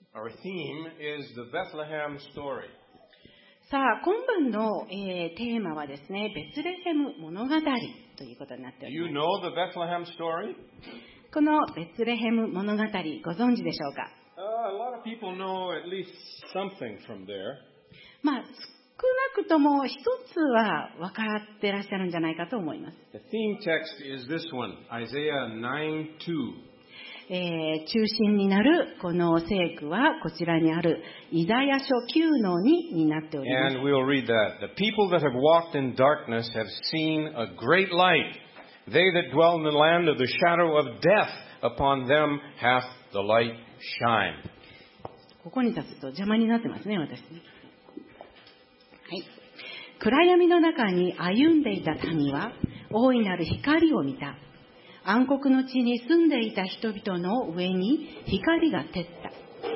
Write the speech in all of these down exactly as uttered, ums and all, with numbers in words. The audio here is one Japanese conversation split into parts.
Our theme is the Bethlehem story. さあ、今晩の、えー、テーマはですね、ベツレヘム物語ということになってお Do り you ま know the Bethlehem story? す。このベツレヘム物語、ご存知でしょうか？ Uh, a lot of people know at least something from there. まあ、少なくとも一つは分かってらっしゃるんじゃないかと思います。 The theme text is this one, Isaiah nine two. えー、中心になるこの聖句はこちらにあるイザヤ書きゅうのにになっております。 And we'll read that. The people that have walked in darkness have seen a great light. They that dwell in the land of the shadow of death, upon them hath the light shine. ここに立つと邪魔になってますね、私ね。はい。暗闇の中に歩んでいた民は大いなる光を見た。暗黒の地に住んでいた人々の上に光が照った。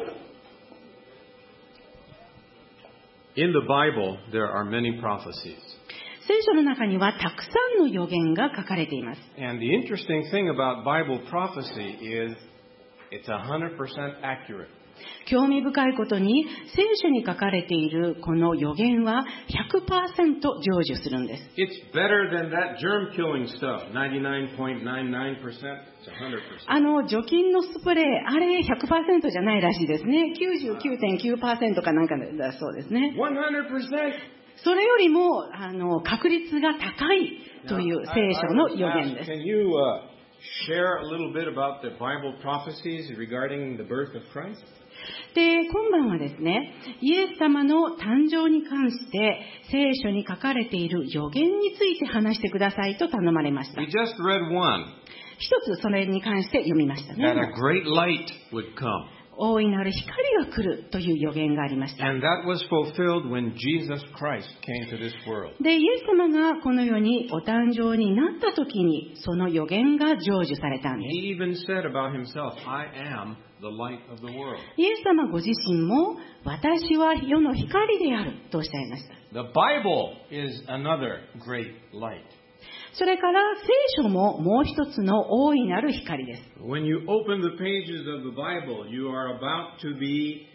In the Bible, there are many prophecies. 聖書の中にはたくさんの予言が書かれています。 And the interesting thing about Bible prophecy is it's one hundred percent accurate. 興味深いことに聖書に書かれているこの予言は ひゃくパーセント 成就するんです。 It's better than that germ-killing stuff, ninety-nine point nine nine percent. It's one hundred percent. あの除菌のスプレー、あれ ひゃくパーセント じゃないらしいですね。きゅうじゅうきゅうてんきゅうパーセント かなんかだそうですね。 one hundred percent. それよりもあの確率が高いという聖書の予言です。 Can you uh, share a little bit about the Bible prophecies regarding the birth of Christ? で、今晩はですね、イエス様の誕生に関して聖書に書かれている予言について話してくださいと頼まれました。 We just read one, 一つそれに関して読みました that ね。 a great light would come. 大いなる光が来るという予言がありました。 And that was fulfilled when Jesus Christ came to this world. で、イエス様がこの世にお誕生になった時にその予言が成就されたんです。 He even said about himself, I am the light of the world. イエス様ご自身も私は世の光であるとおっしゃいました。 The Bible is another great light. それから聖書ももう一つの大いなる光です。 When you open the pages of the Bible, you are about to be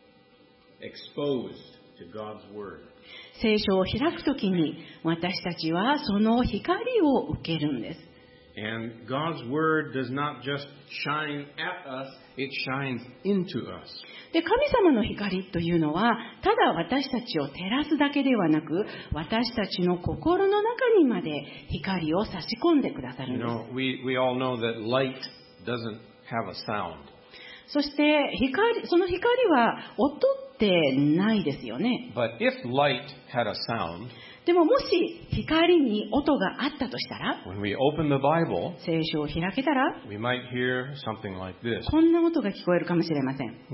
exposed to God's Word. 聖書を開くときに私たちはその光を受けるんです。 And God's Word does not just shine at us, it shines into us. で、神様の光というのはただ私たちを照らすだけではなく、私たちの心の中にまで光を差し込んでくださるん You です。 know, we, we all know that light doesn't have a sound. そして光、その光は音ってないですよね。 But if light had a sound, でももし光に音があったとしたら、 when we open the Bible, 聖書を開けたら we might hear something like this. こんな音が聞こえるかもしれません。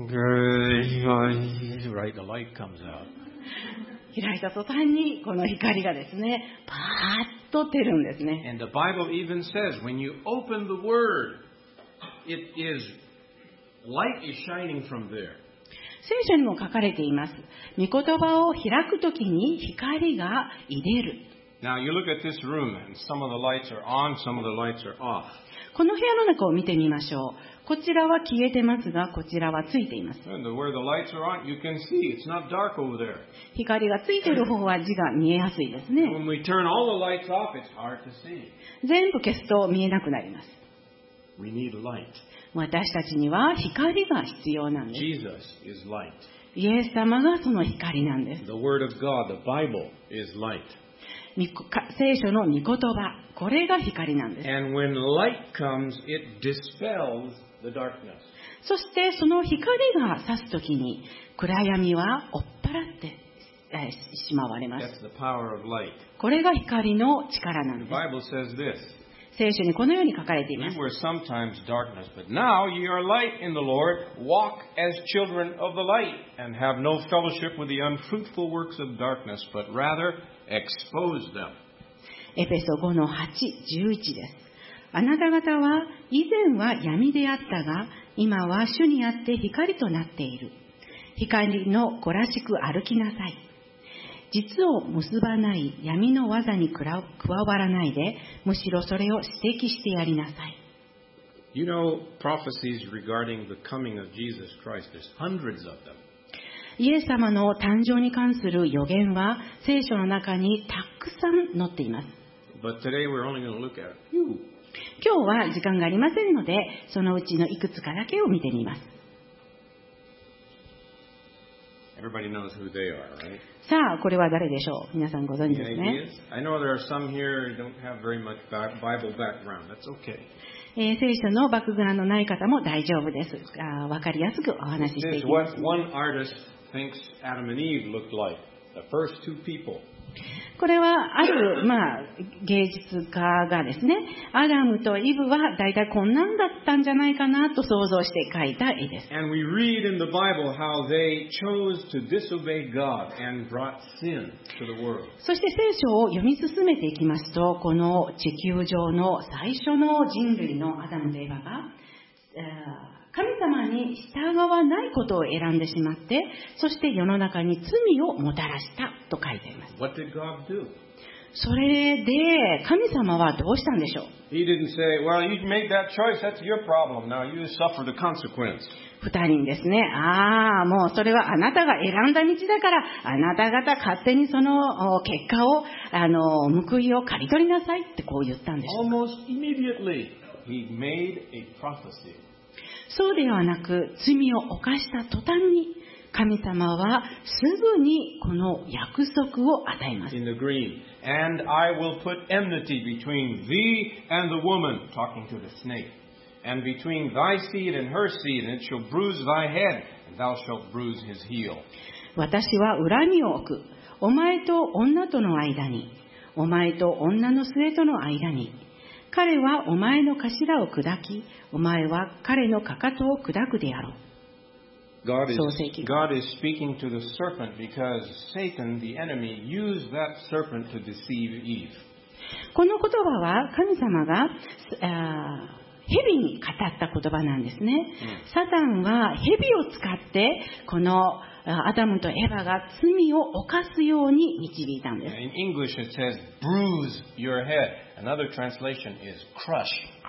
Right, the light comes out. 開いた途端にこの光がですね、パーッと照るんですね。 And the Bible even says, when you open the Word, it is, light is shining from there. 聖書にも書かれています。御言葉を開くときに光が入れる。 Now you look at this room, and some of the lights are on, some of the lights are off. この部屋の中を見てみましょう。こちらは消えてますが、こちらはついています。 And where the lights are on, you can see it's not dark over there. 光がついている方は字が見えやすいですね。 When we turn all the lights off, it's hard to see. 全部消すと見えなくなります。 We need light. 私たちには光が必要なんです。 Jesus is light. イエス様がその光なんです。 The Word of God, the Bible, is light. 聖書の御言葉、これが光なんです。 And when light comes, it dispels the darkness. そしてその光が差すときに暗闇は追っ払ってしまわれます。 That's the power of light. これが光の力なん The です。 Bible says this. 聖書にこのように書かれてい We ます。 were sometimes darkness, but now ye are light in the Lord. Walk as children of the light, and have no fellowship with the unfruitful works of darkness, but rather expose them. エペソごのはち、じゅういちです。あなた方は以前は闇であったが、今は主にあって光となっている。光の子らしく歩きなさい。実を結ばない闇の技に加わらないで、むしろそれを指摘してやりなさい。 You know, prophecies regarding the coming of Jesus Christ, there's hundreds of them. イエス様の誕生に関する予言は聖書の中にたくさん載っています。 But today we're only going to look at a few. 今日は時間がありませんので、そのうちのいくつかだけを見てみます。 Everybody knows who they are, right? さあ、これは誰でしょう。皆さんご存知 Any ですね。 ideas? I know there are some here who don't have very much ba- Bible background. That's okay. えー聖書のバックグラウンドない方も大丈夫です。あーわかりやすくお話しして This い is きます。 what one artist thinks Adam and Eve looked like. The first two people. これはある、まあ、芸術家がですね、アダムとイブは大体こんなんだったんじゃないかなと想像して描いた絵です。 And we read in the Bible how they chose to disobey God and brought sin to the world. そして聖書を読み進めていきますと、この地球上の最初の人類のアダムとエバが、えー神様に従わないことを選んでしまって、そして世の中に罪をもたらしたと書いています。 What did God do? それで神様はどうしたんでしょう。 He didn't say, well, you made that choice, that's your problem. Now you suffer the consequence. 二人ですね。ああ、もうそれはあなたが選んだ道だから、あなた方勝手にそのお結果を、あの、報いを刈り取りなさいってこう言ったんでしょう。 Almost immediately, he made a prophecy. そうではなく、罪を犯した途端に、神様はすぐにこの約束を与えます。 In the green. And I will put enmity between thee and the woman, talking to the snake, and between thy seed and her seed, and it shall bruise thy head, and thou shalt bruise his heel. 私は恨みを置く。お前と女との間に、お前と女の末との間に。彼はお前の頭を砕き、お前は彼のかかとを砕くであろう。 God is, 創世記 God is speaking to the serpent because Satan, the enemy, used that serpent to deceive Eve. この言葉は神様があ蛇に語った言葉なんですね。サタンは蛇を使ってこのアダムとエバが罪を犯すように導いたんです。 In English it says, bruise your head. Another translation is crush.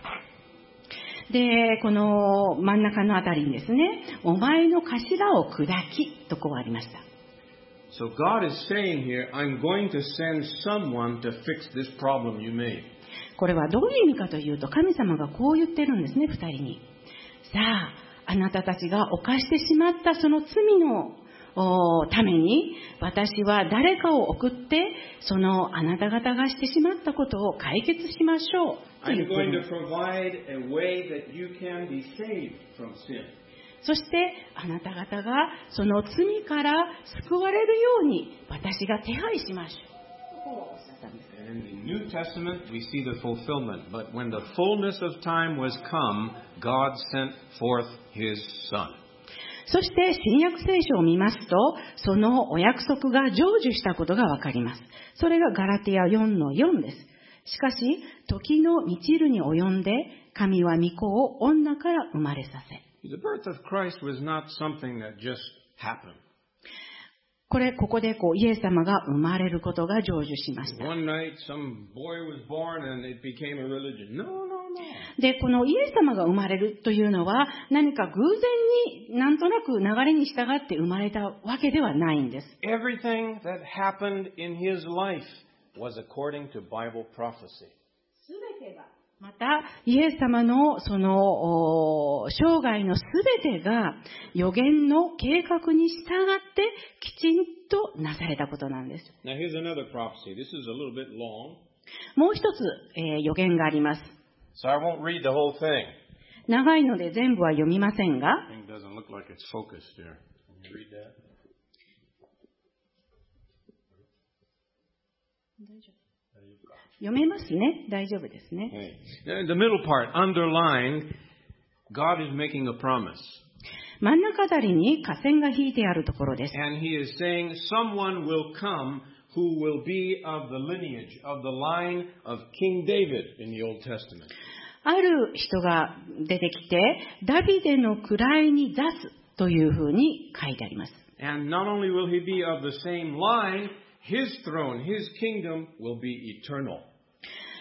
で、この真ん中のあたりにですね、お前の頭を砕きとこうありました。 So God is saying here, I'm going to send someone to fix this problem you made. これはどういう意味かというと、神様がこう言ってるんですね、二人に。さあ、あなたたちが犯してしまったその罪のために、私は誰かを送って、そのあなた方がしてしまったことを解決しましょうと言 I'm ってい going る to provide a way that you can be saved from sin. そしてあなた方がその罪から救われるように私が手配しましょうとおっしゃったんです。 And in the New Testament, we see the fulfillment. But when the fullness of time was come, God sent forth His Son. そして新約聖書を見ますと、そのお約束が成就したことがわかります。それがガラティア よんのよん です。しかし、時の満ちるに及んで、神は御子を女から生まれさせ。 The birth of Christ was not something that just happened. これ、ここでこうイエス様が生まれることが成就しました。 One night, some boy was born and it became a religion. No, no, no. で、このイエス様が生まれるというのは、何か偶然になんとなく流れに従って生まれたわけではないんです。 Everything that happened in His life was according to Bible prophecy. すべてが、また、イエス様のその生涯のすべてが予言の計画に従ってきちんとなされたことなんです。 Now here's another prophecy. This is a little bit long. もう一つ、えー予言があります。 So I won't read the whole thing. 長いので全部は読みませんが、 Thing doesn't look like it's focused here. Can you read that? 読めますね。大丈夫ですね。 Okay. The middle part, underlined, God is making a promise. 真ん中あたりに下線が引いてあるところです。 And He is saying someone will come who will be of the lineage, of the line of King David in the Old Testament. ある人が出てきて、ダビデの位に座すというふうに書いてあります。 And not only will he be of the same line, his throne, his kingdom will be eternal.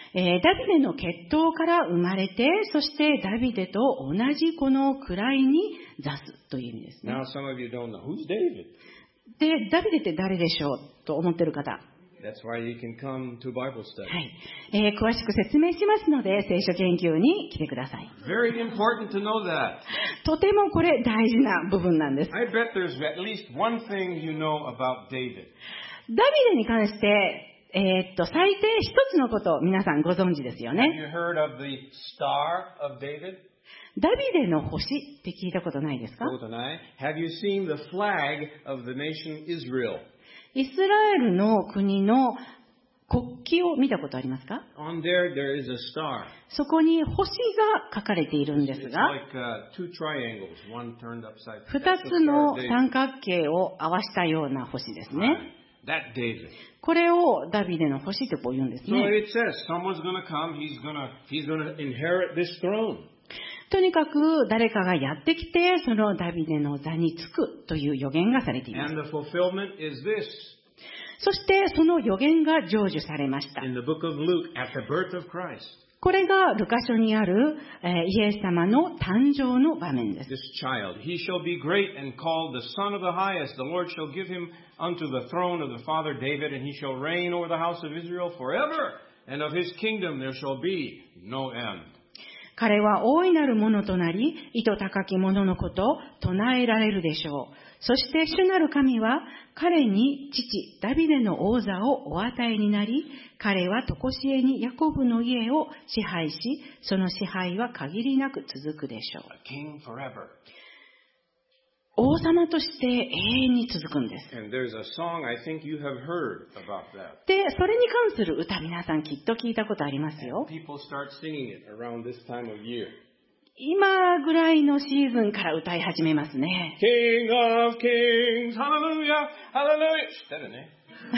えーダビデの血統から生まれて、そしてダビデと同じこの位に座すという意味ですね。 Now some of you don't know. Who's David? で、ダビデって誰でしょうと思っている方。 That's why you can come to Bible study. はい、えー詳しく説明しますので、聖書研究に来てください。 Very important to know that. とてもこれ大事な部分なんです。 I bet there's at least one thing you know about David. ダビデに関して、えーっと、最低一つのことを皆さんご存知ですよ Have ね。 you heard of the Star of David? ダビデの星って聞いたことないですか？ So tonight, have you seen the flag of the nation Israel? イスラエルの国の国旗を見たことありますか？ On there, there is a star. そこに星が書かれているんです It's が、 like uh, two triangles, one turned upside. 二 That's the つ Star の of David. 三角形を合わしたような星ですね。 That David. これをダビデの星とこう言うんです So ね。 it says someone's going to come. He's going to he's going to inherit this throne. とにかく誰かがやってきて、そのダビデの座につくという予言がされています。 And the fulfillment is this. そしてその予言が成就されました。 In the book of Luke, at the birth of Christ, これがルカ書にある、えーイエス様の誕生の場面です。 this child, he shall be great and called the Son of the Highest. The Lord shall give him unto the throne of the father David, and he shall reign over the house of Israel forever. And of his kingdom there shall be no end. 彼は大いなるものとなり、意図高きもののことを唱えられるでしょう。そして主なる神は彼に父ダビデの王座をお与えになり、彼は常しえにヤコブの家を支配し、その支配は限りなく続くでしょう。 A king forever. 王様として永遠に続くんです。 And there's a song I think you have heard about that. で、それに関する歌、皆さんきっと聞いたことありますよ。 People start singing it around this time of year. 今ぐらいのシーズンから歌い始めますね。 King of kings, hallelujah, hallelujah. 知ってるね。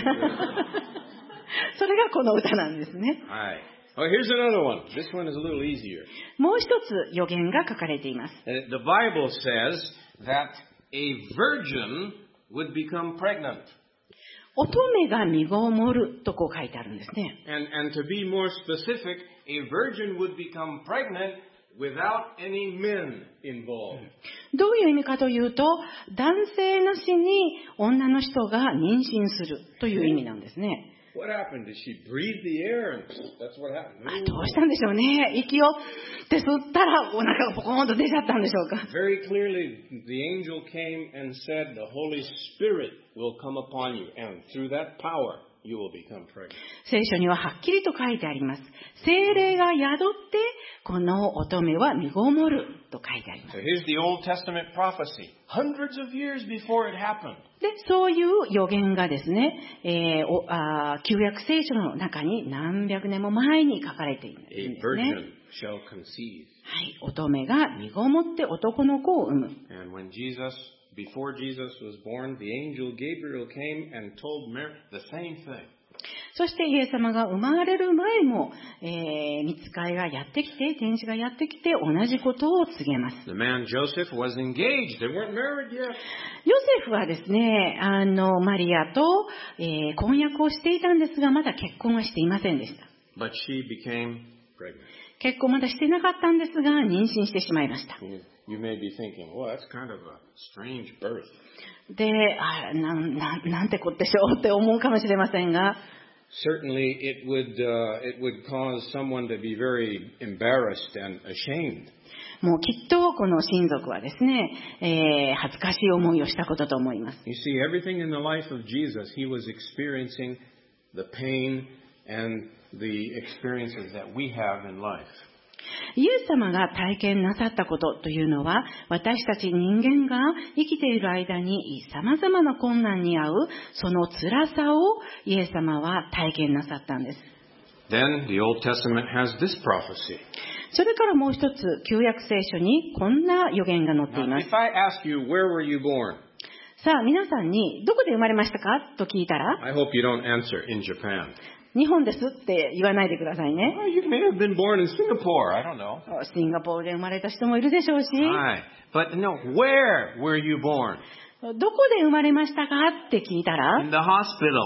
それがこの歌なんですね。 はい。Oh, here's another one. This one is a little easier. もう一つ予言が書かれています。 Uh, The Bible says that a virgin would become pregnant. 乙女が身ごもるとこう書いてあるんですね。 And, and to be more specific, a virgin would become pregnant without any men involved. どういう意味かというと、男性なしに女の人が妊娠するという意味なんですね。 What happened? Did she breathe the air? And that's what happened. あ、どうしたんでしょうね。息をって吸ったらお腹がポコーンと出ちゃったんでしょうか。 Very clearly, the angel came and said, the Holy Spirit will come upon you, and through that power, you will become pregnant. 聖書にははっきりと書いてあります。聖霊が宿ってこの乙女は身ごもると書いてあります。 So here's the Old Testament prophecy, hundreds of years before it happened. で、そういう予言がですね、えーおあー旧約聖書の中に何百年も前に書かれているんです A ね。 virgin shall conceive. はい、乙女が身ごもって男の子を産む。 And when Jesus, before Jesus was born, the angel Gabriel came and told Mary the same thing. そしてイエス様が生まれる前も、えー、御使いがやってきて、天使がやってきて同じことを告げます。 The man Joseph was engaged. They weren't married yet. ヨセフはですね、あの、マリアと、えー婚約をしていたんですが、まだ結婚はしていませんでした。 But she became pregnant. 結婚まだしてなかったんですが、妊娠してしまいました。 You, you may be thinking, well, that's kind of a strange birth. で、あなななんてこってしょうって思うかもしれませんが、 Certainly, it would uh, it would cause someone to be very embarrassed and ashamed. もうきっとこの親族はですね、えー恥ずかしい思いをしたことと思います。 You see, everything in the life of Jesus, he was experiencing the pain and the experiences that we have in life. イエス様が体験なさったことというのは、私たち人間が生きている間に様々な困難に遭うその辛さをイエス様は体験なさったんです。 Then the Old Testament has this prophecy. それからもう一つ、旧約聖書にこんな予言が載ってい Now, ます。 if I ask you, where were you born? さあ皆さんにどこで生まれましたかと聞いたら、 I hope you don't answer in Japan. 日本ですって言わないでくださいね。 Well, you may have been born in Singapore. I don't know. シンガポールで生まれた人もいるでしょうし、 Hi. But no, where were you born? どこで生まれましたかって聞いたら、 In the hospital.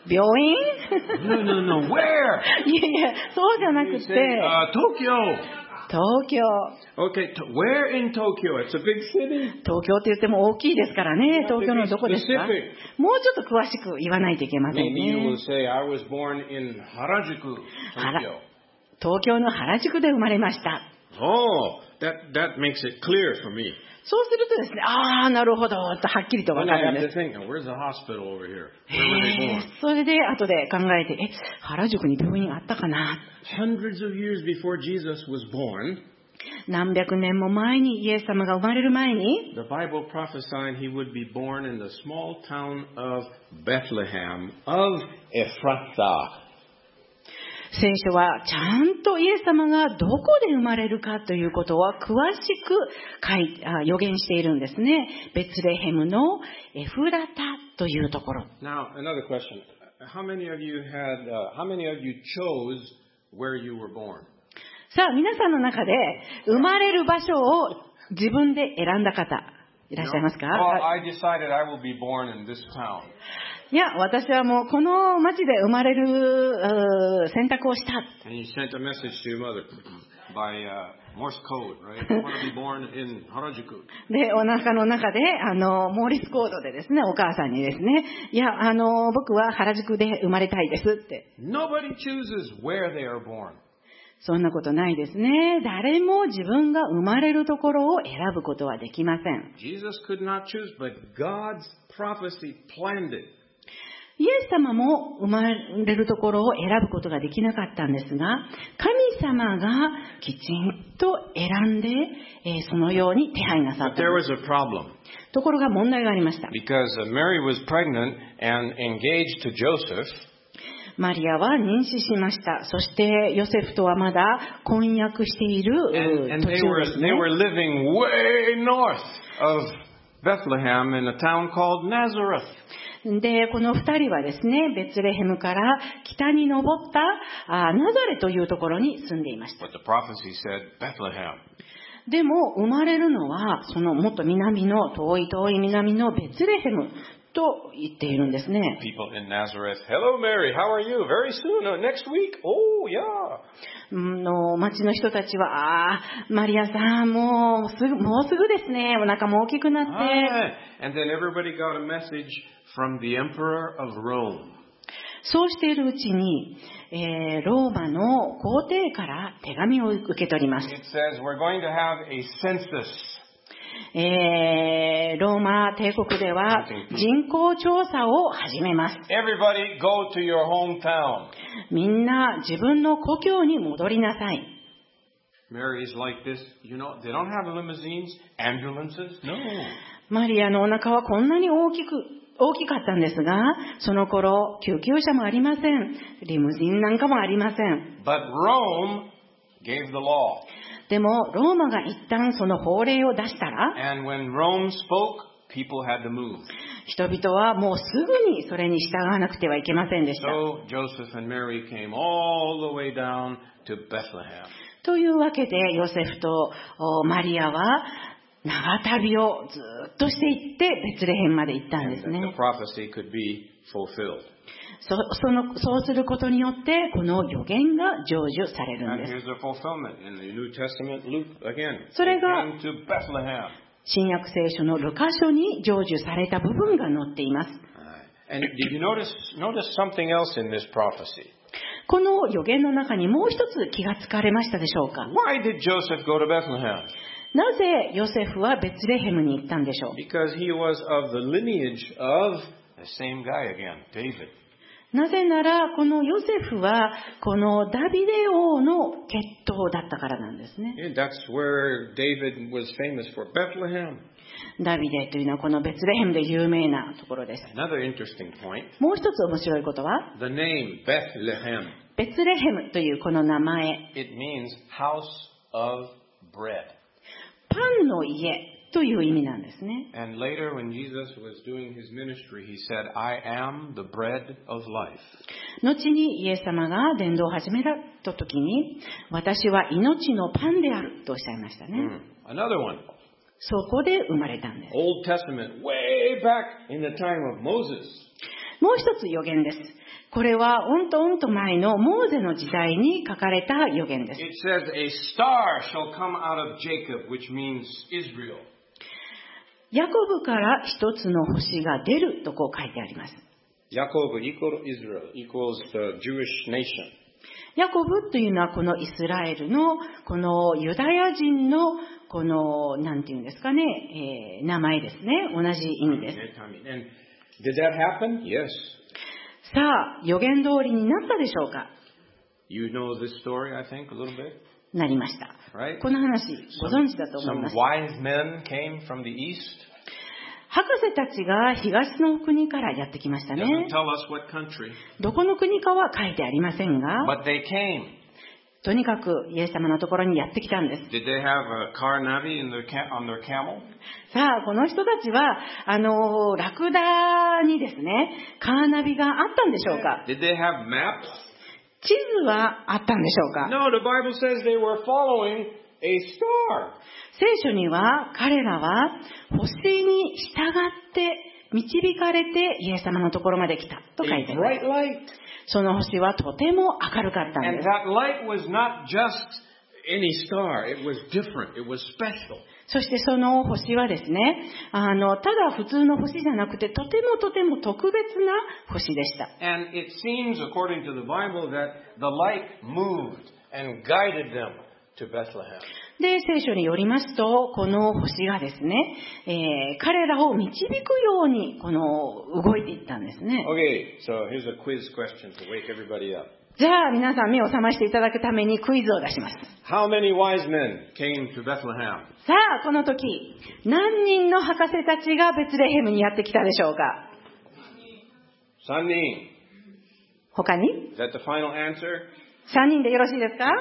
病院 No, no, no. Where? いやいや、そうじゃなく You て、 say, uh, Tokyo. 東京。 Okay, to- where in Tokyo? It's a big city. 東京って言っても大きいですからね。東京のどこですか？ Specific. もうちょっと詳しく言わないといけません Maybe you will ね。 say, I was born in Harajuku, Tokyo. 東京の原宿で生まれました。 Oh, that, that makes it clear for me. そうするとですね、ああ、なるほど、とはっきりとわ Then か I るん have で to す。 think, oh, where's the hospital over here? へ Where were they え born? それで後で考えて、え、原宿に病院あったかな？ Hundreds of years before Jesus was born, 何百年も前にイエス様が生まれる前に、 the Bible prophesied he would be born in the small town of Bethlehem of Ephrathah. 聖書はちゃんとイエス様がどこで生まれるかということは詳しく書いあ予言しているんですね。ベツレヘムのエフラタというところ。 Now, another question. How many of you had, uh, how many of you chose where you were born? さあ皆さんの中で生まれる場所を自分で選んだ方いらっしゃいますか？ Well, I decided I will be born in this town. いや、私はもうこの町で生まれるうー選択をした。 And you sent a message to your mother by uh, Morse code, right? I want to be born in Harajuku. で、お腹の中で、あの、モーリスコードでですね、お母さんにですね、いや、あの、僕は原宿で生まれたいですって。 Nobody chooses where they are born. そんなことないですね。誰も自分が生まれるところを選ぶことはできません。 Jesus could not choose, but God's prophecy planned it. イエス様も生まれるところを選ぶことができなかったんですが、神様がきちんと選んで、えーそのように手配なさっ But た。 there was a problem ところが問題がありました。 because uh, Mary was pregnant and engaged to Joseph. マリアは妊娠しました。そしてヨセフとはまだ婚約している And, う and 途 they 中 were ですね。 they were living way north of Bethlehem in a town called Nazareth. で、この二人はですね、ベツレヘムから北に登ったあナザレというところに住んでいました。 But the prophecy said Bethlehem. でも生まれるのはそのもっと南の遠い遠い南のベツレヘムと言っているんですね。 People in Nazareth. Hello, Mary. How are you? Very soon. Uh, next week. Oh, yeah. の町の人たちは、あーマリアさん、もうすぐ、もうすぐですね。お腹も大きくなって。 Ah, and then everybody got a message from the Emperor of Rome. そうしているうちに、えーローマの皇帝から手紙を受け取ります。 It says we're going to have a census. えーローマ帝国では人口調査を始めます。 Everybody go to your hometown. みんな自分の故郷に戻りなさい。 Mary's like this. You know, they don't have limousines, ambulances. No. マリアのお腹はこんなに大きく、大きかったんですが、その頃救急車もありません。リムジンなんかもありません。 But Rome gave the law. でもローマが一旦その法令を出したら、 And when Rome spoke, people had to move. 人々はもうすぐにそれに従わなくてはいけませんでした。 So Joseph and Mary came all the way down to Bethlehem. というわけでヨセフとおマリアは長旅をずっとしていってベツレヘムまで行ったん And です that ね the。prophecy could be fulfilled. そ, そ, のそうすることによってこの予言が成就されるん And です。 here's the fulfillment in the New Testament, Luke again. They それが came to Bethlehem. 新約聖書のルカ書に成就された部分が載っています。 And did you notice notice something else in this prophecy? この予言の中にもう一つ気がつかれましたでしょうか？ Why did Joseph go to Bethlehem? なぜヨセフはベツレヘムに行ったんでしょう？ Because he was of the lineage of the same guy again, David. なぜならこのヨセフはこのダビデ王の血統だったからなんですね。 And that's where David was famous for, Bethlehem. ダビデというのはこのベツレヘムで有名なところです。 Another interesting point, もう一つ面白いことは、 the name Bethlehem. ベツレヘムというこの名前、 It means house of bread. パンの家という意味なんですね。 And later when Jesus was doing his ministry, he said, I am the bread of life. 後にイエス様が伝道を始めた時に、私は命のパンであるとおっしゃいましたね。 Mm. Another one, そこで生まれたんです。 Old Testament, way back in the time of Moses. もう一つ予言です。 これはうんとうんと前のモーゼの時代に書かれた預言です。 It says, A star shall come out of Jacob, which means Israel. ヤコブから一つの星が出るとこう書いてあります。 Jacob equals Israel, equals the Jewish nation. ヤコブというのはこのイスラエルのこのユダヤ人のこのなんていうんですかね、えー、名前ですね。同じ意味です。 And did that happen? Yes. さあ、預言通りになったでしょうか？ You know this story, I think, a little bit. なりました。 Right? この話ご存知だと思います。 Some wise men came from the east. 博士たちが東の国からやってきましたね。 Doesn't tell us what country. どこの国かは書いてありませんが、 But they came. とにかくイエス様のところにやってきたんです。 Did they have a car navi in their ca- on their camel? さあ、この人たちは、あの、ラクダにですね、カーナビがあったんでしょうか？ Did they have maps? 地図はあったんでしょうか？ No, the Bible says they were following a star. 聖書には彼らは星に従って導かれてイエス様のところまで来たと書いてあります。 A bright light. その星はとても明るかったん And です。 that light was not just any star. It was different. It was special. そしてその星はですね、あの、ただ普通の星じゃなくて、とてもとても特別な星でした。 And it seems, according to the Bible, that the light moved and guided them to Bethlehem. で、聖書によりますと、この星がですね、えー、彼らを導くように、この、動いていったんですね。 Okay, so here's a quiz question to wake everybody up. じゃあ、皆さん目を覚ましていただくためにクイズを出します。 How many wise men came to Bethlehem? さあ、この時、何人の博士たちがベツレヘムにやってきたでしょうか？ さんにん。 他に？ Is that the final answer? さんにんでよろしいですか？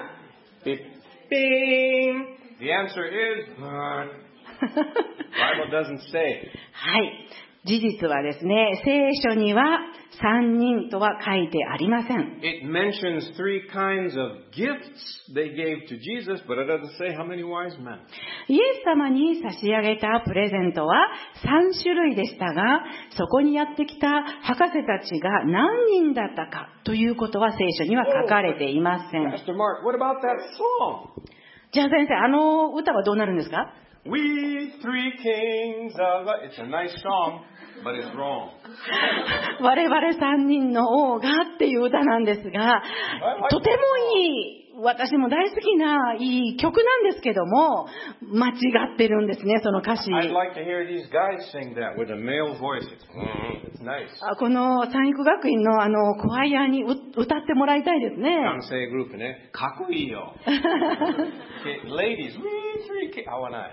Bing! The answer is, uh, Bible doesn't say. はい。事実はですね、聖書にはさんにんとは書いてありません。 It mentions three kinds of gifts they gave to Jesus, but it doesn't say how many wise men. イエス様に差し上げたプレゼントはさん種類でしたが、そこにやってきた博士たちが何人だったかということは聖書には書かれていません。 Pastor Mark, what about that song? じゃあ先生、あの歌はどうなるんですか？ We three kings of... It's a nice song, but it's wrong. 我々三人の王がっていう歌なんですが、とてもいい、私も大好きないい曲なんですけども、間違ってるんですね、その歌詞。 I'd like to hear these guys sing that with a male voice. It's, it's nice. この三育学院のあのコアイアに歌ってもらいたいですね。 男性グループね。かっこいいよ。Okay, ladies, we three kings. How am I?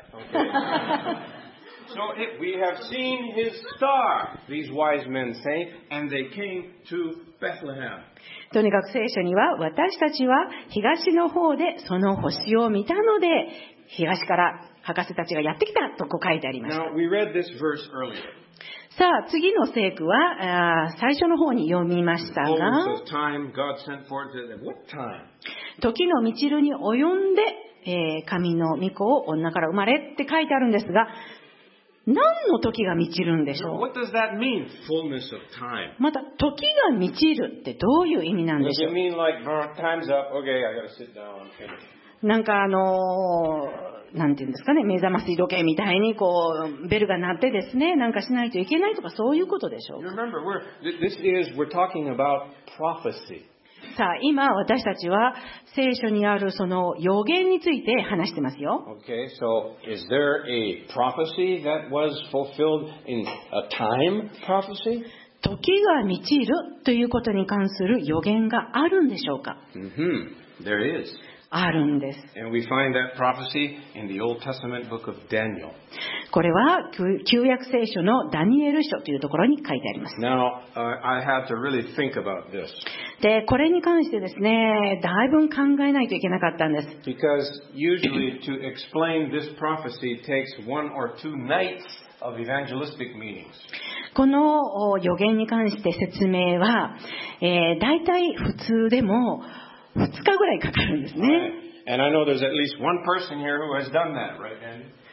Okay. So it, we have seen his star, these wise men say, and they came to Bethlehem. とにかく聖書には、私たちは東の方でその星を見たので、東から博士たちがやってきたとこう書いてありました。 Now, we read this verse earlier. さあ、次の聖句は、あ最初の方に読みましたが、 Fullness of time, God sent forth to what time? 時の満ちるに及んで、えー神の御子を女から生まれって書いてあるんですが、何の時が満ちるんでしょう？ What does that mean, fullness of time? また、時が満ちるってどういう意味なんで Does しょ it う？ mean like, time's up, okay, I gotta sit down, I'm finished? なんかあのー、なんていうんですかね、目覚まし時計みたいにこう、ベルが鳴ってですね、なんかしないといけないとかそういうことでしょうか？ Remember, we're, this is, we're talking about prophecy. さあ、今私たちは聖書にあるその予言について話してますよ。 Okay, so is there a prophecy that was fulfilled in a time prophecy? 時が満ちるということに関する予言があるんでしょうか？ Mm-hmm. There is. あるんです。 And we find that prophecy in the Old Testament book of Daniel. これは旧約聖書のダニエル書というところに書いてあります。 Now, uh, I have to really think about this. で、これに関してですね、だいぶ考えないといけなかったんです。 Because usually to explain this prophecy takes one or two nights of evangelistic meetings. この予言に関して説明は、えー、大体普通でもふつかぐらいかかるんですね。 And I know there's at least one person here who has done that, right, Andy?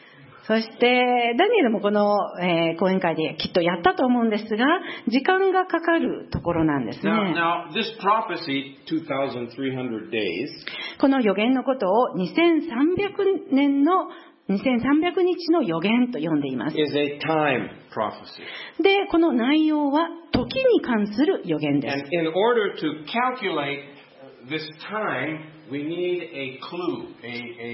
そして、ダニエルもこの、えー、講演会できっとやったと思うんですが、時間がかかるところなんですね。 Now, now this prophecy, two thousand three hundred days, この予言のことをにせんさんびゃくねんの、にせんさんびゃくにちの予言と呼んでいます。 is a time prophecy. で、この内容は時に関する予言です。 And in order to calculate this time, we need a clue, a, a,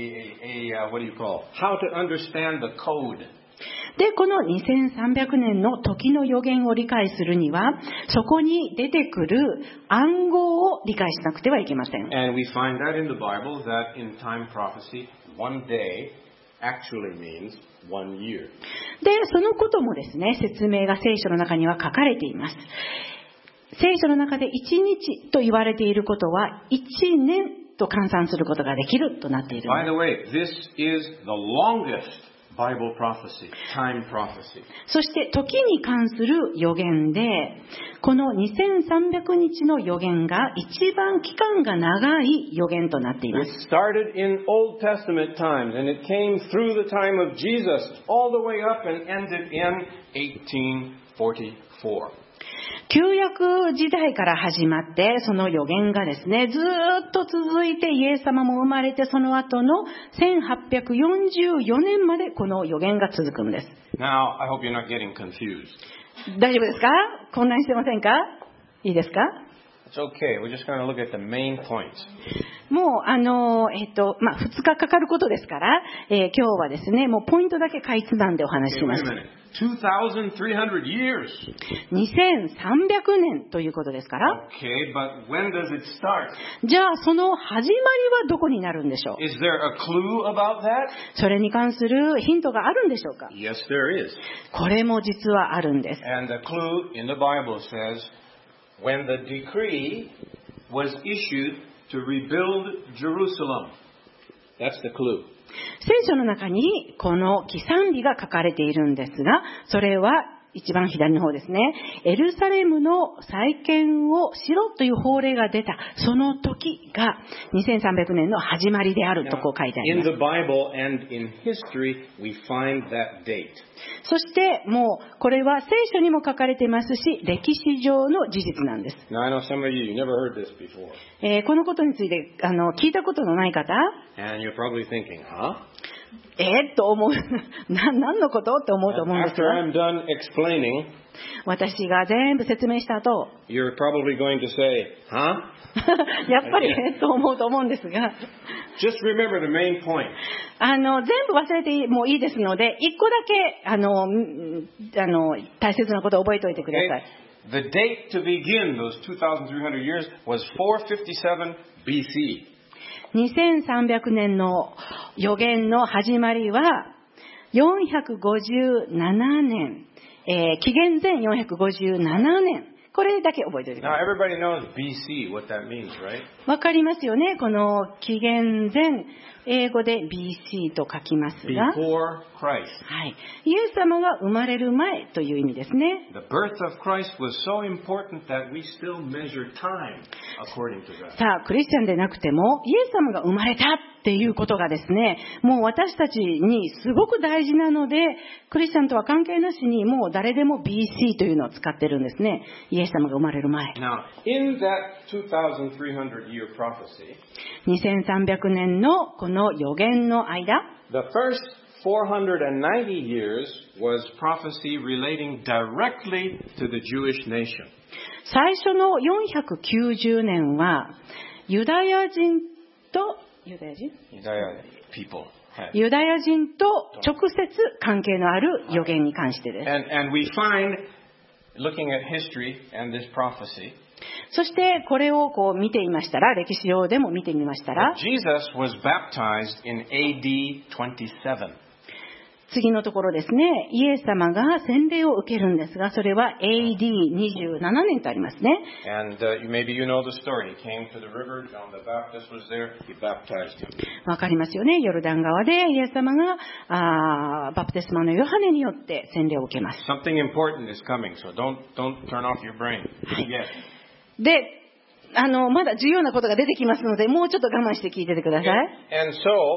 a, a uh, what do you call, how to understand the code. で、このにせんさんびゃくねんの時の予言を理解するには、そこに出てくる暗号を理解しなくてはいけません。 And we find that in the Bible that in time prophecy, one day actually means one year. で、そのこともですね、説明が聖書の中には書かれています。聖書の中でいちにちと言われていることはいちねんと換算することができるとなっている。 By the way, this is the longest Bible prophecy, time prophecy. そして時に関する予言で、このにせんさんびゃくにちの予言が一番期間が長い予言となっています。 It started in Old Testament times and it came through the time of Jesus all the way up and ended in eighteen forty-four. 旧約時代から始まって、その予言がですね、ずーっと続いてイエス様も生まれて、その後のせんはっぴゃくよんじゅうよねんまでこの予言が続くんです。 Now, I hope you're not getting confused. 大丈夫ですか？混乱してませんか？いいですか？ It's okay. We're just going to look at the main points. もう、あの、えっと、まあ、ふつかかかることですから、えー、今日はですね、もうポイントだけかいつまんでお話しし Okay, ま wait す。 a minute. two thousand three hundred years. にせんさんびゃくねんということですから、 Okay, but when does it start? じゃあその始まりはどこになるんでしょう？ Is there a clue about that? それに関するヒントがあるんでしょうか？ Yes, there is. これも実はあるんです。 And the clue in the Bible says, when the decree was issued to rebuild Jerusalem. That's the clue. 聖書の中にこの起算日が書かれているんですが、それは一番左の方ですね。エルサレムの再建をしろという法令が出たその時がにせんさんびゃくねんの始まりであるとこう書いてあり In ます。 the Bible and in history, we find that date. そしてもうこれは聖書にも書かれていますし、歴史上の事実なんです。 Now, I know some of you, you never heard this before. えーこのことについてあの聞いたことのない方、 And you're probably thinking, huh? えー、と思うな何のことって思うと思うんです After が、 I'm done explaining, 私が全部説明した後 you're probably going to say, huh? やっぱりえー、と思うと思うんですが、 Just remember the main point. あの全部忘れてもいいですので、一個だけあのんあの大切なことを覚えておいてください。 Okay? The date to begin those two thousand three hundred years was four fifty-seven B C. にせんさんびゃくねんの予言の始まりはよんひゃくごじゅうななねん、えー、紀元前よんひゃくごじゅうななねん、これだけ覚えておいてくだ Now さい。 everybody knows B C, what that means, right? わかりますよね。この紀元前、英語で ビーシー と書きますが、 Before Christ. はい、イエス様が生まれる前という意味ですね。 The birth of Christ was so important that we still measure time according to that. さあ、クリスチャンでなくてもイエス様が生まれたっていうことがですね、もう私たちにすごく大事なので、クリスチャンとは関係なしにもう誰でも ビーシー というのを使ってるんですね。イエス様が生まれる前。 Now, in that two thousand three hundred year prophecy, にせんさんびゃくねんのこの予言の間、 the first four hundred ninety years was prophecy relating directly to the Jewish nation. 最初のよんひゃくきゅうじゅうねんはユダヤ人とユダヤ人 Judea people. ユダヤ人と直接関係のある予言に関してです。 And, and we find, looking at history and this prophecy, そしてこれをこう見ていましたら、歴史上でも見てみましたら、 Jesus was baptized in A D twenty-seven. 次のところですね、イエス様が洗礼を受けるんですが、それは エーディーにじゅうななねんとありますね。 And uh, you- maybe you know the story. He came to the river, John the Baptist was there, he baptized him. わかりますよね。ヨルダン川でイエス様があーバプテスマのヨハネによって洗礼を受けます。 Something important is coming, so don't, don't turn off your brain yet. で、あのまだ重要なことが出てきますので、もうちょっと我慢して聞いててください。 And so,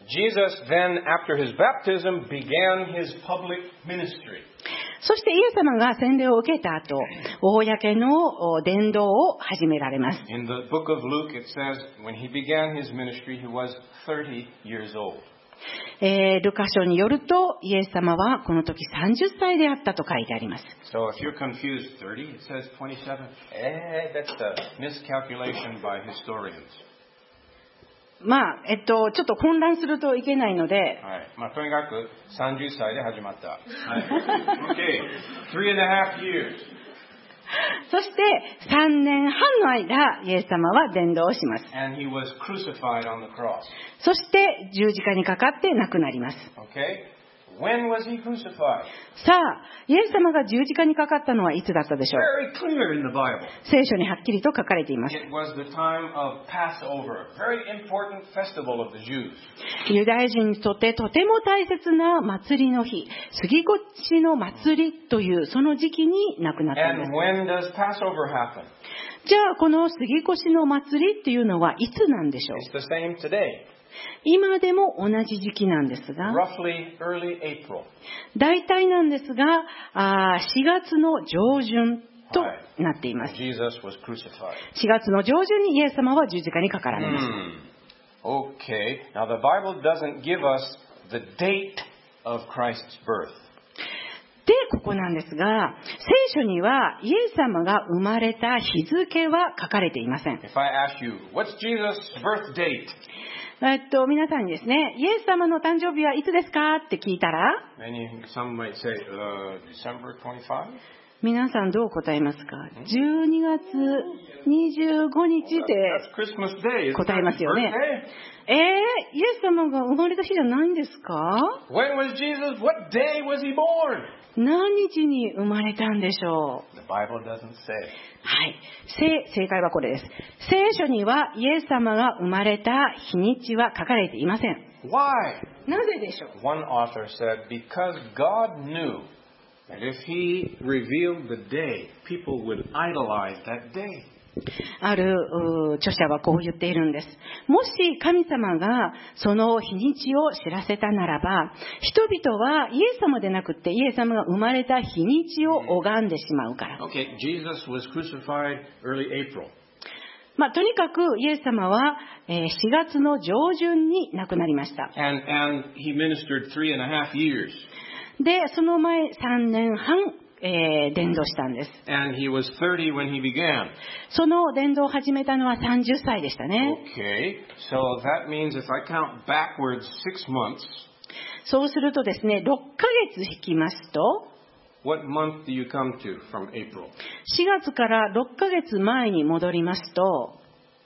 Jesus then, after his baptism, began his public ministry. そしてイエス様が洗礼を受けた後、公の伝道を始められます。 In the book of Luke, it says, when he began his ministry, he was thirty years old. えー、ルカ書によると、イエス様はこの時さんじゅっさいであったと書いてあります。 So if you're confused, thirty, it says twenty-seven. Eh, that's a miscalculation by historians. まあ、えっと、ちょっと混乱するといけないので、 はい。まあ、とにかくさんじゅっさいで始まった。はい。Okay. Three and a half years. そしてさんねんはんの間、イエス様は伝道をします。 And he was crucified on the cross. そして十字架にかかって亡くなります。 Okay. When was he crucified? さあ、イエス様が十字架にかかったのはいつだったでしょう。 Very clear in the Bible. 聖書にはっきりと書かれています。 It was the time of Passover, a very important festival of the Jews. ユダヤ人にとってとても大切な祭りの日、杉越の祭りというその時期に亡くなったんです。 And when does Passover happen? じゃあこの杉越の祭りっていうのはいつなんでしょう。 It's the same today. 今でも同じ時期なんですが、 Roughly early April. 大体なんですが、あしがつの上旬となっています。 Jesus was crucified. しがつの上旬にイエス様は十字架にかかられました。 Hmm. Okay. Now the Bible doesn't give us the date of Christ's birth. で、ここなんですが、聖書にはイエス様が生まれた日付は書かれていません。 If I ask you, what's Jesus' birth date? えっと、皆さんにですね、イエス様の誕生日はいつですかって聞いたら、 Many, some might say, uh, December twenty-fifth? 皆さんどう答えますか？じゅうにがつにじゅうごにちって That's Christmas Day. Isn't 答えますよね。 that his birthday? えー、イエス様が生まれた日じゃないんですか？ When was Jesus? What day was he born? 何日に生まれたんでしょう？ The Bible doesn't say. はい。正、正解はこれです。聖書にはイエス様が生まれた日にちは書かれていません。 Why? なぜでしょう？ One author said, because God knew that if he revealed the day, people would idolize that day. ある著者はこう言っているんです。もし神様がその日にちを知らせたならば、人々はイエス様でなくってイエス様が生まれた日にちを拝んでしまうから。 Okay, Jesus was crucified early April. まあ、とにかくイエス様はしがつの上旬に亡くなりました。 And, and he ministered three and a half years. で、その前さんねんはん、えー、伝道したんです。 And he was thirty when he began. その伝道を始めたのはさんじゅっさいでしたね。 Okay, so that means if I count backwards six months, そうするとですね、ろっかげつ引きますと、 what month do you come to from April? しがつからろっかげつまえに戻りますと、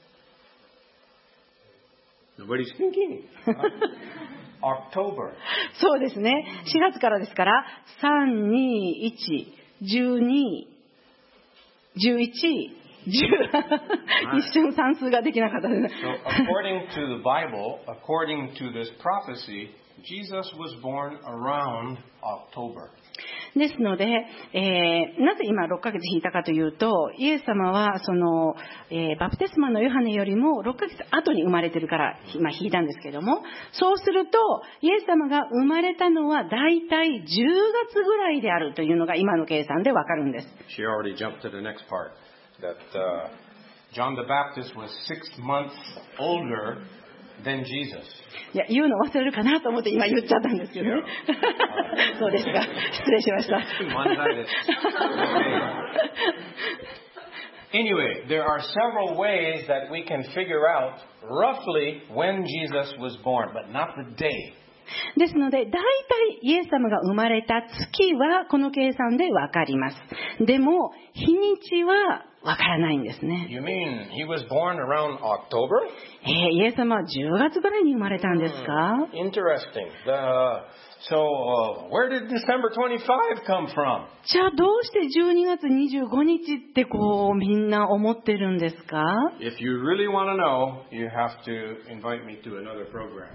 Nobody's thinking. October. そうですね。しがつからですから、さん、に、いち、じゅうに、じゅういち、じゅう、一瞬算数ができなかったですね。 So according to the Bible, according to this prophecy, Jesus was born around October. ですので、えー、なぜ今ろっかげつ引いたかというと、イエス様はその、えー、バプテスマのヨハネよりもろっかげつ後に生まれてるから、まあ、引いたんですけども、そうするとイエス様が生まれたのはだいたいじゅうがつぐらいであるというのが今の計算でわかるんです。 She already jumped to the next part, that uh, John the Baptist was six months older than Jesus. いや、言うの忘れるかなと思って今言っちゃったんですけどね。そうですか。失礼しました。 Anyway, there are several ways that we can figure out roughly when Jesus was born, but not the day. ですので、大体イエス様が生まれた月はこの計算でわかります。でも、日にちはわからないんですね。 You mean he was born around October? えー、イエス様はじゅうがつぐらいに生まれたんですか？ Interesting. The, so, uh, where did December twenty-fifth come from? じゃあどうしてじゅうにがつにじゅうごにちってこうみんな思ってるんですか？ If you really want to know, you have to invite me to another program.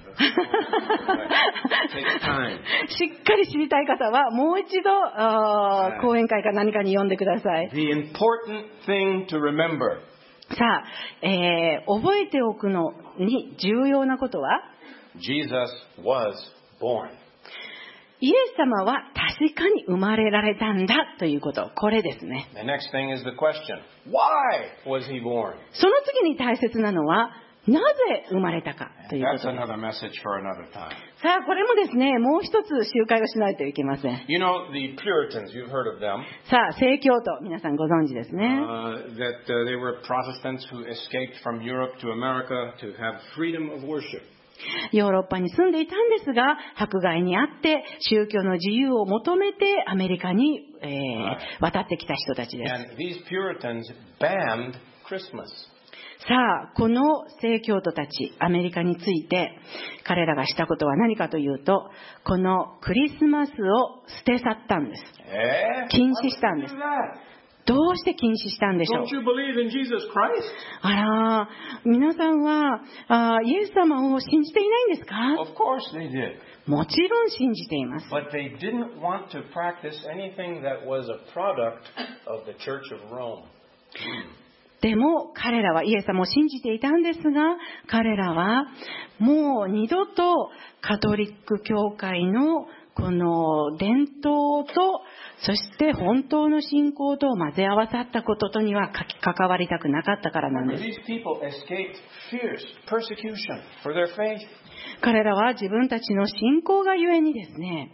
Take time. しっかり知りたい方はもう一度、あ、講演会か何かに読んでください。 The important thing to remember. さあ、えー、覚えておくのに重要なことは Jesus was born. イエス様は確かに生まれられたんだということ。これですね。 The next thing is the question, why was he born? その次に大切なのは、なぜ生まれたかというこ That's とです。 another message for another time. さあ、これもですね、もう一つ集会をしないといけません。 You know, the Puritans, you've heard of them, さあ、正教徒、皆さんご存知ですね。 uh, that uh, they were Protestants who escaped from Europe to America to have freedom of worship. ヨーロッパに住んでいたんですが、迫害にあって宗教の自由を求めてアメリカに、えー、渡ってきた人たちです。 And these Puritans banned Christmas. さあ、この正教徒たち、アメリカについて彼らがしたことは何かというと、このクリスマスを捨て去ったんです。 Eh? 禁止したんです。 Why would you do that? どうして禁止したんでしょう。 Don't you believe in Jesus Christ? あら、皆さんはあイエス様を信じていないんですか？ Of course they did. もちろん信じています。 But they didn't want to practice anything that was a product of the Church of Rome. でも彼らはイエス様を信じていたんですが、彼らはもう二度とカトリック教会のこの伝統と、そして本当の信仰と混ぜ合わさったこととには関わりたくなかったからなんです。 These people escaped fierce persecution for their faith. 彼らは自分たちの信仰がゆえにですね、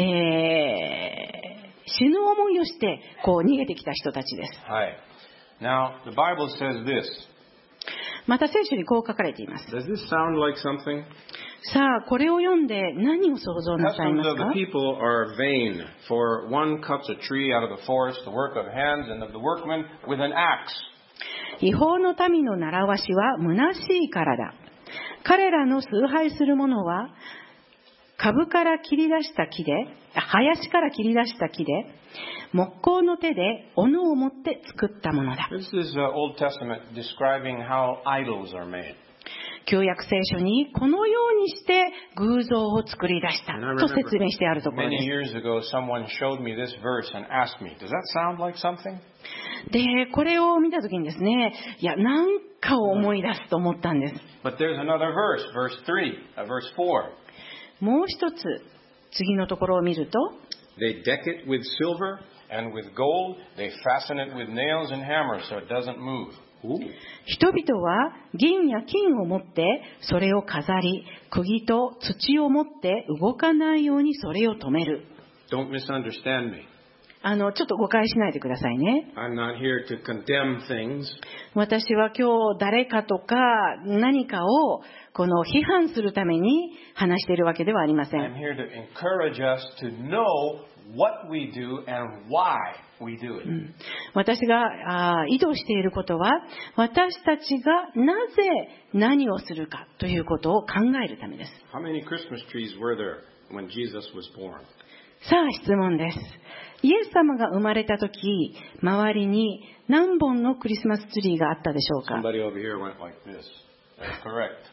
えー、死ぬ思いをしてこう逃げてきた人たちです。 はい。Now, the Bible says this. また聖書にこう書かれています。 Does this sound like something? さあ、これを読んで何を想像なさい Customs ます of か？ the people are vain, for one cuts a tree out of the forest, the work of hands, and of the workmen with an axe. 違法の民の習わしは虚しいからだ。彼らの崇拝する者は株から切り出した木で、林から切り出した木で、木工の手で斧を持って作ったものだ。 This is uh, Old Testament describing how idols are made. 旧約聖書にこのようにして偶像を作り出したと説明してあるところ Many です years ago, someone showed me this verse and asked me, does that sound like something? で、これを見たときにですね、いや、なんかを思い出すと思ったんです。 But there's another verse, verse three, uh, verse four. もう一つ、次のところを見ると、 They deck it with silver and with gold. They fasten it with nails and hammers so it doesn't move. Ooh. 人々は銀や金を持ってそれを飾り、釘と土を持って動かないようにそれを止める。 Don't misunderstand me. あの、ちょっと誤解しないでくださいね。 I'm not here to condemn things. 私は今日誰かとか何かをこの批判するために話しているわけではありませ I'm ん。 here to encourage us to know what we do and why we do it. 私があ意図していることは、私たちがなぜ何をするかということを考えるためです。 How many Christmas trees were there when Jesus was born? さあ質問です。イエス様が生まれたとき、周りに何本のクリスマスツリーがあったでしょうか？ Somebody over here went like this. That's correct.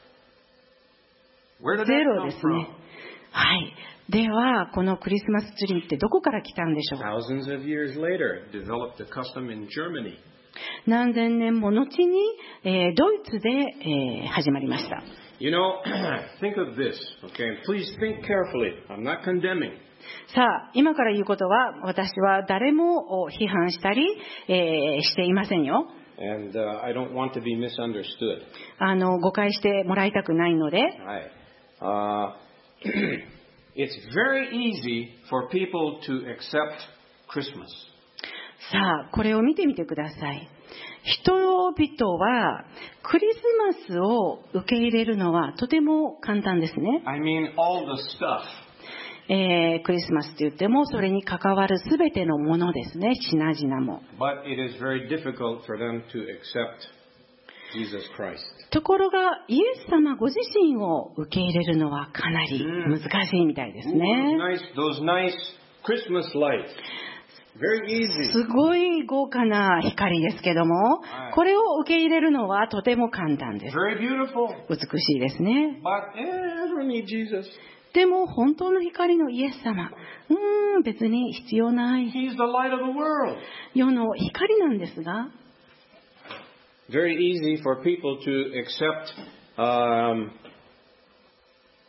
Where did ゼ that ロ come ですね。 from? はい。では、このクリスマスツリーってどこから来たんでしょう？ Thousands of years later, developed a custom in Germany. 何千年も後に、えードイツで、えー始まりました。 You know, think of this, okay? Please think carefully. I'm not condemning. さあ、今から言うことは、私は誰もお批判したり、えーしていませんよ。 And uh, I don't want to be misunderstood. あの、誤解してもらいたくないので、 Right. Uh, it's very easy for people to accept Christmas. さあ、これを見てみてください。人々はクリスマスを受け入れるのはとても簡単ですね。 I mean, all the stuff. えークリスマスと言ってもそれに関わるすべてのものですね、品々も。 But it is very difficult for them to accept Jesus Christ. ところが、イエス様ご自身を受け入れるのはかなり難しいみたいです Ooh, ね。 those nice, those nice Christmas lights. Very easy. すごい豪華な光ですけども、 はいこれを受け入れるのはとても簡単です。 Very beautiful. 美しいですね。 But eh, I don't need Jesus. でも本当の光のイエス様、うーん、別に必要ない。 He's the light of the world. 世の光なんですが、 Very easy for people to accept um,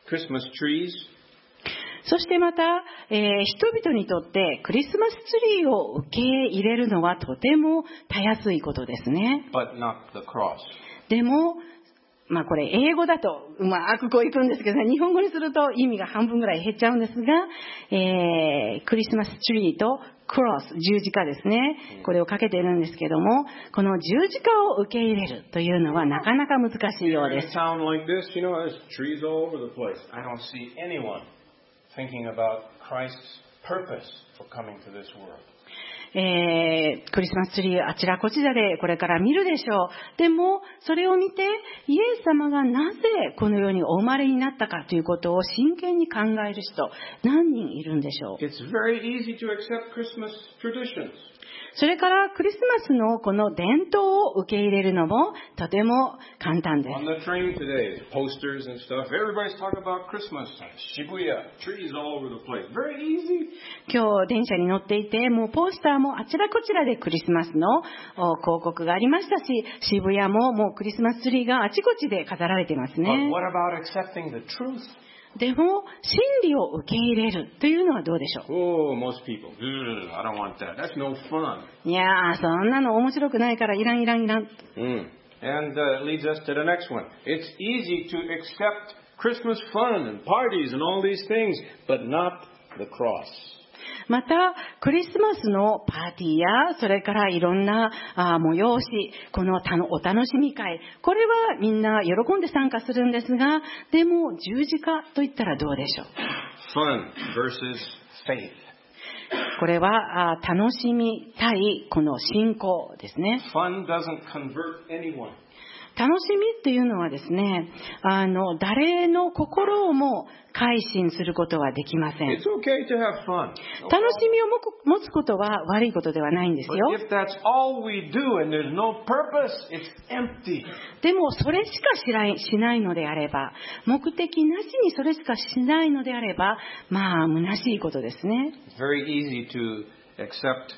Christmas trees. そしてまた、えー人々にとってクリスマスツリーを受け入れるのはとてもたやすいことですね。 But not the cross. でも、まあこれ英語だとうまくこういくんですけどね、日本語にすると意味が半分ぐらい減っちゃうんですが、えークリスマスツリーとクロス、十字架ですね。これをかけているんですけども、この十字架を受け入れるというのはなかなか難しいよう In で a す。 town like this, you know, there's trees all over the place. I don't see anyone thinking about Christ's purpose for coming to this world. えークリスマスツリーあちらこちらでこれから見るでしょう。でもそれを見てイエス様がなぜこの世にお生まれになったかということを真剣に考える人何人いるんでしょう。 It's very easy to accept Christmas traditions. それからクリスマスのこの伝統を受け入れるのもとても簡単です。 On the train today, posters and stuff. Everybody's talking about Christmas. Shibuya, trees all over the place. Very easy. 今日電車に乗っていて、もうポスターもあちらこちらでクリスマスのお広告がありましたし、渋谷ももうクリスマスツリーがあちこちで飾られています But ね。 what about accepting the truth? でも真理を受け入れるというのはどうでしょ Oh, most people. "Ugh, I don't want that. That's no fun." う。いやー、そんなの面白くないからいらんいらんいらん。 Mm. And uh, it leads us to the next one. It's easy to accept Christmas fun and parties and all these things, but not the cross. またクリスマスのパーティーやそれからいろんなあ催し、このたのお楽しみ会、これはみんな喜んで参加するんですが、でも十字架といったらどうでしょう。 Fun versus faith. これはあ楽しみたいこの信仰ですね。 Fun doesn't convert anyone. 楽しみっていうのはですね、あの誰の心をも改心することはできません。 It's okay to have fun. 楽しみをもく持つことは悪いことではないんですよ。 But if that's all we do and there's no purpose, it's empty. でもそれしかしないしないのであれば、目的なしにそれしかしないのであれば、まあ虚しいことですね。 It's very easy to accept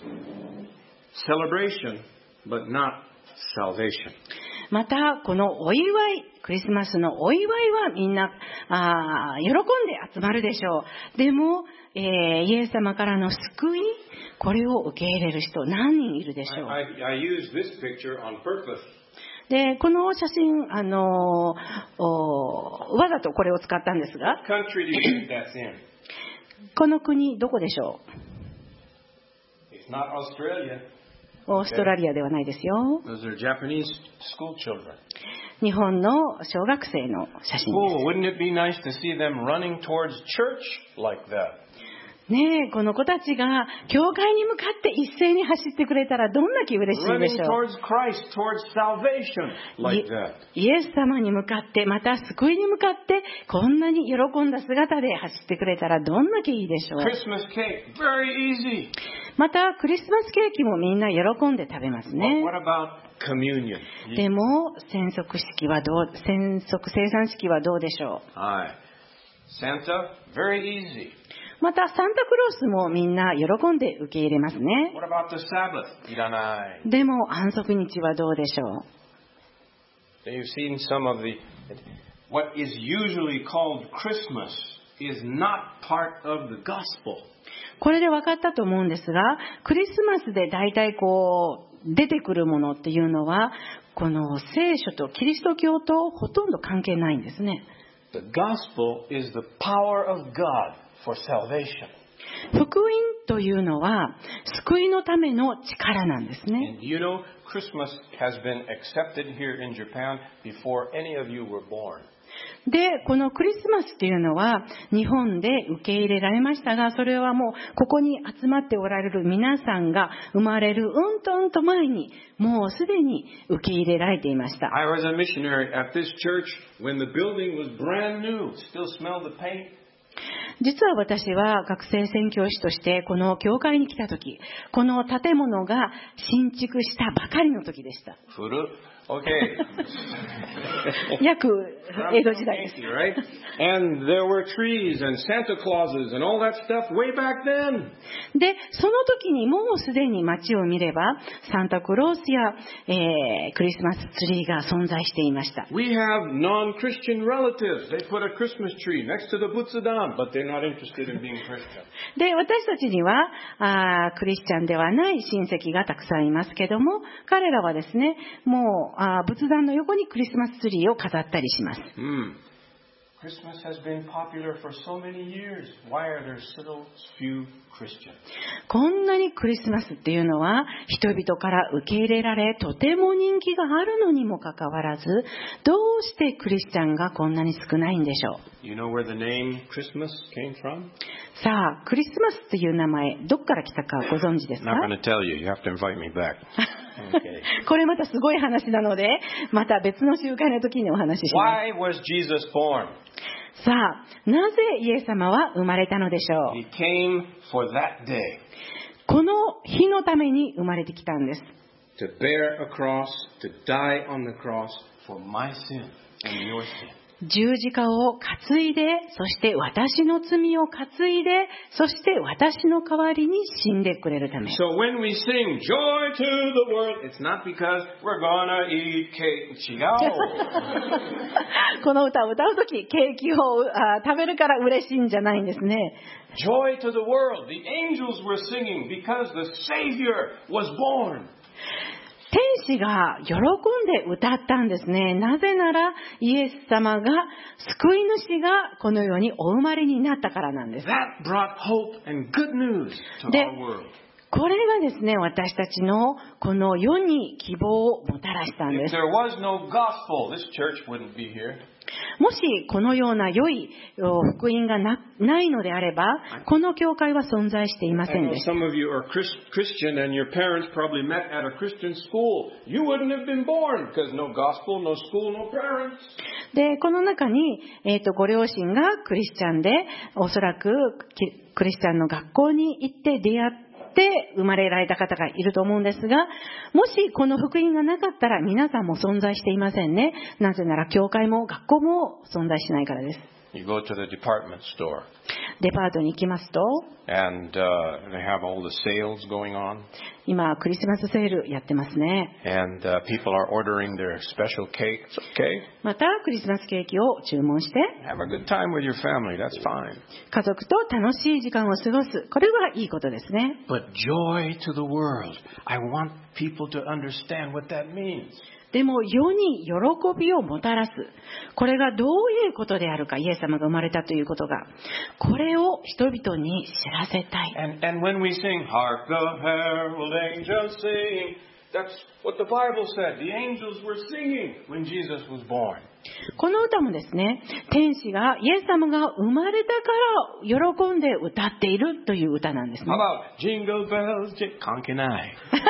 celebration, but not salvation. またこのお祝い、クリスマスのお祝いはみんなあ喜んで集まるでしょう。でも、えーイエス様からの救い、これを受け入れる人何人いるでしょう。 I, I, I use this picture on purpose. でこの写真、あのーおわざとこれを使ったんですが、 What country do you think that's in? この国どこでしょ It's not Australia. う。オーストラリアではないですよ。 Those are Japanese school children. 日本の小学生の写真で Oh, wouldn't it be nice to see them running towards church like that? す。ねえ、この子たちが教会に向かって一斉に走ってくれたらどんな気嬉しいで Running しょ towards Christ, towards salvation う。 like that. イエス様に向かって、また救いに向かってこんなに喜んだ姿で走ってくれたらどんな気いいでしょう。 Christmas cake, very easy. またクリスマスケーキもみんな喜んで食べます But ね。 what about communion? でも染色式はどう、染色生産式はどうでしょう。 Aye. Santa, very easy. またサンタクロースもみんな喜んで受け入れますね。 What about the Sabbath? いらない。 でも安息日はどうでしょう。 You've seen some of the, what is usually called Christmas is not part of the gospel. これで分かったと思うんですが、クリスマスで大体こう出てくるものっていうのはこの聖書とキリスト教とほとんど関係ないんですね。 The gospel is the power of God for salvation. 福音というのは救いのための力なんですね。 And you know, Christmas has been accepted here in Japan before any of you were born. で、このクリスマスっていうのは日本で受け入れられましたが、それはもうここに集まっておられる皆さんが生まれるうんとうんと前にもうすでに受け入れられていました。 I was a missionary at this church when the building was brand new. Still smell the paint. 実は私は学生宣教師としてこの教会に来た時、この建物が新築したばかりの時でした。 古。 Okay. 約江戸時代です。 Right? And there were trees and Santa Clauses and all that stuff way back then. で、その時にもうすでに街を見れば、サンタクロースや、えー、クリスマスツリーが存在していました。 We have non-Christian relatives. They put a Christmas tree next to the Butsudan, but they're not interested in being Christian. で、私たちにはあクリスチャンではない親戚がたくさんいますけども、彼らはですね、もうあ仏壇の横にクリスマスツリーを飾ったりします。 Mm. Christmas has been popular for so many years. Why are there so few Christians? こんなにクリスマスっていうのは人々から受け入れられ、とても人気があるのにもかかわらず、どうしてクリスチャンがこんなに少ないんでしょう。 You know where the name Christmas came from? さあ、クリスマスっていう名前、どっから来たかご存知ですか？ I'm not going to tell you. You have to invite me back. Okay. これまたすごい話なので、また別の集会の時にお話しします。 Why was Jesus born? さあ、なぜイエス様は生まれたのでしょう。 He came for that day. この日のために生まれてきたんです。 To bear a cross, to die on the cross for my sin and your sin. 十字架を担いで、そして私の罪を担いで、そして私の代わりに死んでくれるため。 So when we sing joy to the world, it's not because we're gonna eat cake. 違う。 この歌を歌うとき、ケーキをあ食べるから嬉しいんじゃないんですね。 Joy to the world. The angels were singing because the Savior was born. 天使が喜んで歌ったんですね。なぜならイエス様が救い主がこの世にお生まれになったからなんです。 That brought hope and good news to で、 our world. これがですね、私たちのこの世に希望をもたらしたんで If す。 there was no gospel, this church wouldn't be here. もしこのような良い福音が な, ないのであれば、この教会は存在していませ I ん know でした。 some of you are Chris- Christian and your parents probably met at a Christian school. You wouldn't have been born because no gospel, no school, no parents. で、この中に、えーと、ご両親がクリスチャンで、おそらくクリスチャンの学校に行って出会って生まれられた方がいると思うんですが、もしこの福音がなかったら皆さんも存在していませんね。なぜなら教会も学校も存在しないからです。 You go to the department store デパートに行きますと、 and uh, they have all the sales going on. 今クリスマスセールやってますね。 And uh, people are ordering their special cakes. Okay, またクリスマスケーキを注文して、 have a good time with your family. That's fine. 家族と楽しい時間を過ごす。これはいいことですね。 But joy to the world. I want people to understand what that means. でも世に喜びをもたらす。これがどういうことであるか、イエス様が生まれたということが、これを人々に知らせたい。 And, and when we sing, Hark the herald angels sing, that's what the Bible said. The angels were singing when Jesus was born. この歌もですね、天使がイエス様が生まれたから喜んで歌っているという歌なんですね。 How about Jingle Bells, J- Conkenai?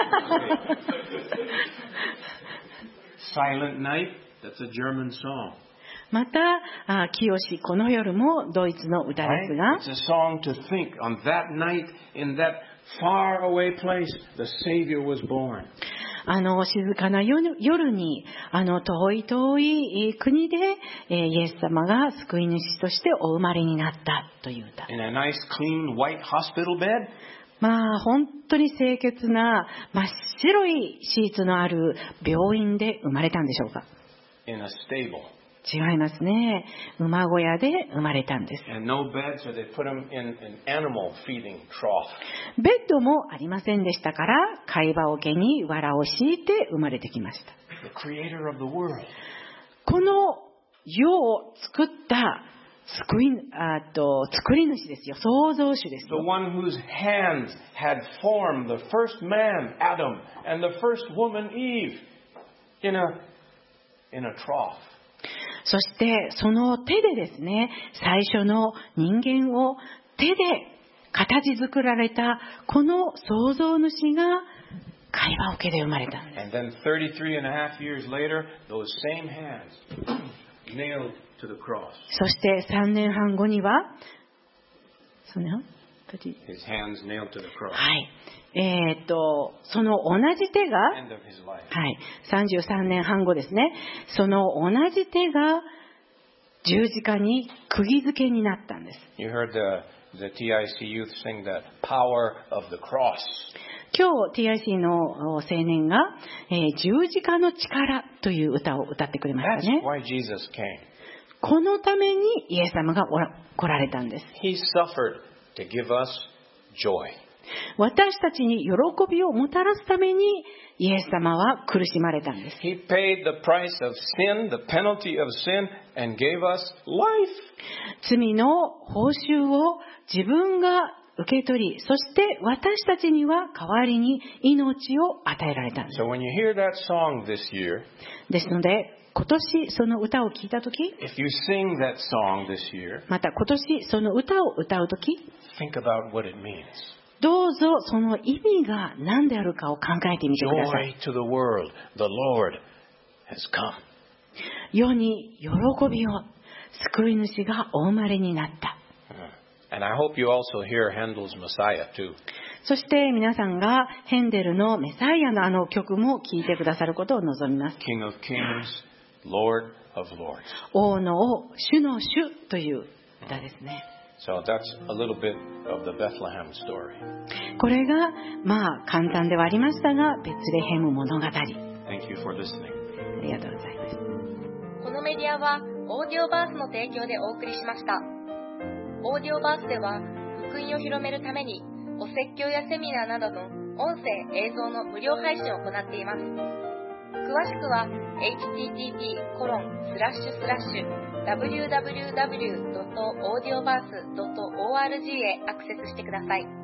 Silent Night, that's a German song. また、あ清この夜もドイツの歌ですが、 It's a song to think on that night in that far away place, the Savior was born. あの静かな夜夜に、あの遠い遠い国で、えーイエス様が救い主としてお生まれになったという歌。 In a nice, clean, white hospital bed. まあ本当に清潔な真っ白いシーツのある病院で生まれたんでしょうか。 In a stable. 違いますね。馬小屋で生まれたんです。 And no bed, so they put him in an animal feeding trough. ベッドもありませんでしたから、貝羽桶に藁を敷いて生まれてきました。 The creator of the world. この世を作った救いあと作り主ですよ。創造主ですよ。 The one whose hands had formed the first man, Adam, and the first woman, Eve, in a, in a trough. そしてその手でですね、最初の人間を手で形作られたこの創造主が貝羽桶で生まれた。 And then thirty-three and a half years later, those same hands nailed to the cross. そしてさんねんはんごには、さんねんはん His hands nailed to the cross. はい、 えーっと、その同じ手が、 end of his life. はい、さんじゅうさんねんはん後ですね、その同じ手が十字架に釘付けになったんです。 You heard the, the T I C youth sing the power of the cross. 今日 ティーアイシー の青年が、えー十字架の力という歌を歌ってくれました That's ね。 why Jesus came. このためにイエス様がおら来られたんです。 He suffered to give us joy. 私たちに喜びをもたらすためにイエス様は苦しまれたんです。 He paid the price of sin, the penalty of sin, and gave us life. 罪の報酬を自分が受け取り、そして私たちには代わりに命を与えられたんです。 So when you hear that song this year, ですので、今年その歌を聞いたとき、 if you sing that song this year, また今年その歌を歌うとき、 think about what it means. どうぞその意味が何であるかを考えてみてください。 Joy to the world, the Lord has come. 世に喜びを、救い主がお生まれになった。 And I hope you also hear Handel's Messiah too. そして皆さんがヘンデルのメサイアのあの曲も聴いてくださることを望みます。 King of Kings, Lord of Lords. 王の王、主の主という歌ですね。 So that's a little bit of the Bethlehem story. これがまあ簡単ではありましたが、ベツレヘム物語。あ Thank you for listening. りがとうございます。 このメディアはオーディオバースの提供でお送りしました。オーディオバースでは福音を広めるためにお説教やセミナーなどの音声・映像の無料配信を行っています。詳しくは エイチティーティーピーコロンスラッシュスラッシュダブリューダブリューダブリュードットオーディオバースドットオーアールジー へアクセスしてください。